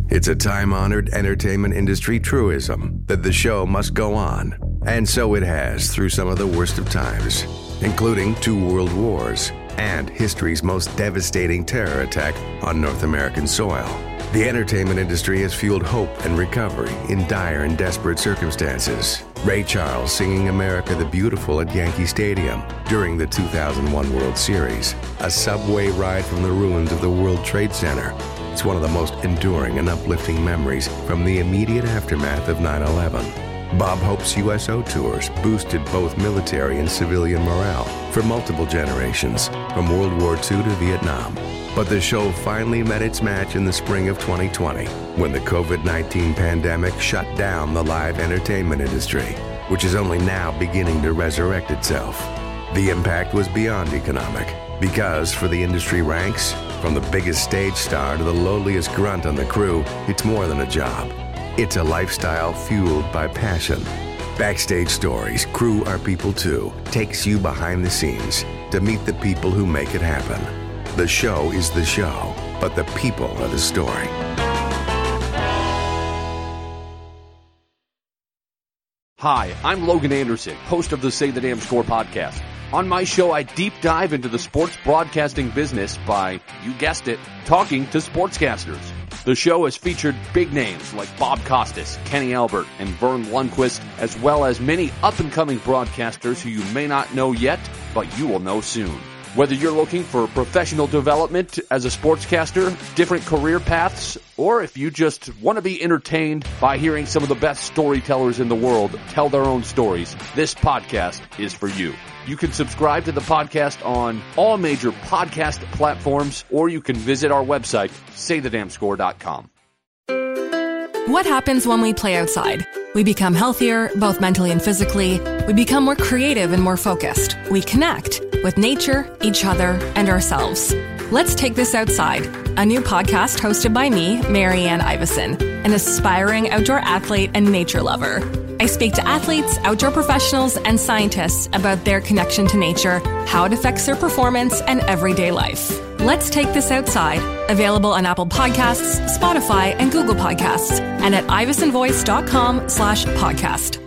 It's a time-honored entertainment industry truism that the show must go on. And so it has through some of the worst of times, including 2 world wars and history's most devastating terror attack on North American soil. The entertainment industry has fueled hope and recovery in dire and desperate circumstances. Ray Charles singing America the Beautiful at Yankee Stadium during the 2001 World Series. A subway ride from the ruins of the World Trade Center. It's one of the most enduring and uplifting memories from the immediate aftermath of 9/11. Bob Hope's USO tours boosted both military and civilian morale for multiple generations, from World War II to Vietnam. But the show finally met its match in the spring of 2020, when the COVID-19 pandemic shut down the live entertainment industry, which is only now beginning to resurrect itself. The impact was beyond economic, because for the industry ranks, from the biggest stage star to the lowliest grunt on the crew, it's more than a job. It's a lifestyle fueled by passion. Backstage Stories, Crew Are People Too, takes you behind the scenes to meet the people who make it happen. The show is the show, but the people are the story. Hi, I'm Logan Anderson, host of the Say the Damn Score podcast. On my show, I deep dive into the sports broadcasting business by, you guessed it, talking to sportscasters. The show has featured big names like Bob Costas, Kenny Albert, and Vern Lundquist, as well as many up-and-coming broadcasters who you may not know yet, but you will know soon. Whether you're looking for professional development as a sportscaster, different career paths, or if you just want to be entertained by hearing some of the best storytellers in the world tell their own stories, this podcast is for you. You can subscribe to the podcast on all major podcast platforms, or you can visit our website, saythedamnscore.com. What happens when we play outside? We become healthier, both mentally and physically. We become more creative and more focused. We connect with nature, each other, and ourselves. Let's Take This Outside, a new podcast hosted by me, Marianne Iveson, an aspiring outdoor athlete and nature lover. I speak to athletes, outdoor professionals, and scientists about their connection to nature, how it affects their performance, and everyday life. Let's Take This Outside, available on Apple Podcasts, Spotify, and Google Podcasts, and at ivesonvoice.com/podcast.